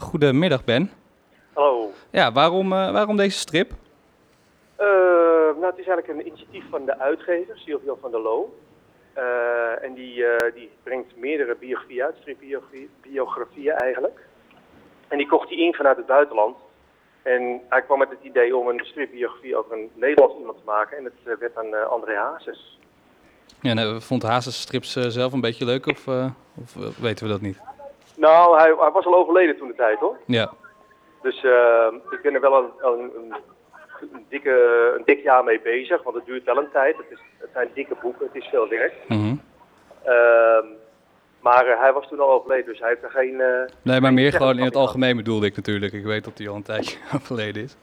goedemiddag Ben. Hallo. Ja, waarom deze strip? Nou, het is eigenlijk een initiatief van de uitgever, Silvio van der Loo. En die brengt meerdere biografieën uit, stripbiografieën eigenlijk. En die kocht hij in vanuit het buitenland. En hij kwam met het idee om een stripbiografie over een Nederlands iemand te maken. En het werd aan André Hazes. Ja, vond Hazes strips zelf een beetje leuk of weten we dat niet? Nou, hij was al overleden toen de tijd hoor. Ja. Dus ik ben er wel een dik jaar mee bezig, want het duurt wel een tijd. Het zijn dikke boeken, het is veel werk. Mm-hmm. Maar hij was toen al overleden, dus hij heeft er geen... Nee, maar meer gewoon in het algemeen bedoelde ik natuurlijk. Ik weet dat hij al een tijdje overleden is.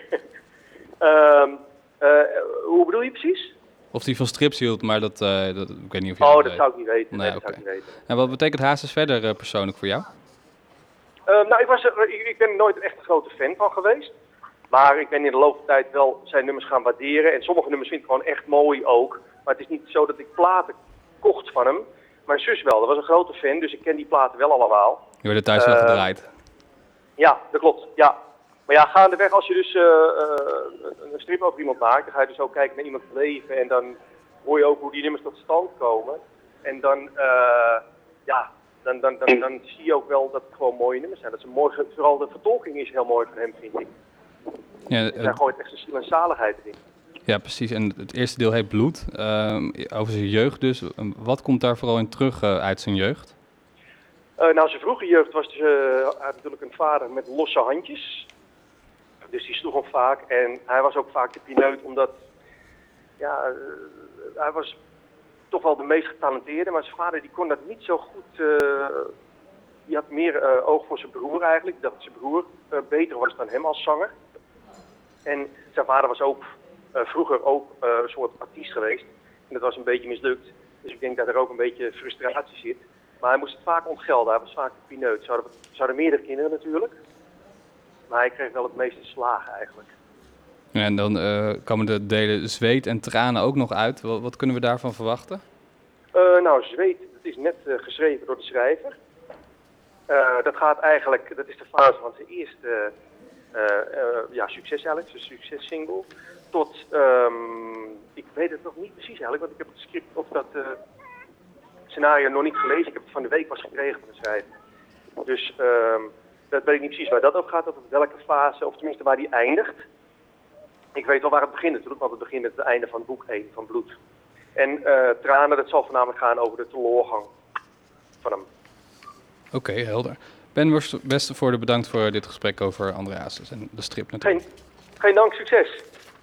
Hoe bedoel je precies? Of hij van strips hield, maar dat ik weet niet of je dat weet. zou ik niet weten. Nee, dat zou ik niet weten. En wat betekent Hazes verder persoonlijk voor jou? Nou, ik ben nooit echt een grote fan van geweest. Maar ik ben in de loop der tijd wel zijn nummers gaan waarderen. En sommige nummers vind ik gewoon echt mooi ook. Maar het is niet zo dat ik platen kocht van hem. Mijn zus wel, dat was een grote fan, dus ik ken die platen wel allemaal. Je wordt er thuis wel gedraaid. Ja, dat klopt, ja. Maar ja, gaandeweg als je dus een strip over iemand maakt, dan ga je dus ook kijken naar iemands leven. En dan hoor je ook hoe die nummers tot stand komen. En dan, dan zie je ook wel dat het gewoon mooie nummers zijn. Dat ze mooi, vooral de vertolking is heel mooi van hem, vind ik. Ja, Hij gooit echt zijn ziel en zaligheid erin. Ja, precies. En het eerste deel heet Bloed. Over zijn jeugd dus. Wat komt daar vooral in terug uit zijn jeugd? Nou, zijn vroege jeugd was dus, hij had natuurlijk een vader met losse handjes. Dus die sloeg hem vaak. En hij was ook vaak de pineut, omdat hij was toch wel de meest getalenteerde. Maar zijn vader die kon dat niet zo goed. Die had meer oog voor zijn broer eigenlijk. Dat zijn broer beter was dan hem als zanger. En zijn vader was ook vroeger ook een soort artiest geweest. En dat was een beetje mislukt. Dus ik denk dat er ook een beetje frustratie zit. Maar hij moest het vaak ontgelden. Hij was vaak de pineut. Ze hadden meerdere kinderen natuurlijk. Maar hij kreeg wel het meeste slagen eigenlijk. Ja, en dan komen de delen Zweet en Tranen ook nog uit. Wat kunnen we daarvan verwachten? Nou, Zweet, dat is net geschreven door de schrijver. Dat is de fase van zijn eerste succes eigenlijk, zijn successingle. Tot, ik weet het nog niet precies eigenlijk, want ik heb het script of dat scenario nog niet gelezen. Ik heb het van de week pas gekregen van de schrijver. Dus dat weet ik niet precies waar dat over gaat, of op welke fase, of tenminste waar die eindigt. Ik weet wel waar het begint natuurlijk, want het begint met het einde van boek 1 van Bloed. En Tranen, dat zal voornamelijk gaan over de teleurgang van hem. Oké, helder. Ben Westervoorde, bedankt voor dit gesprek over André Hazes en de strip natuurlijk. Geen dank, succes!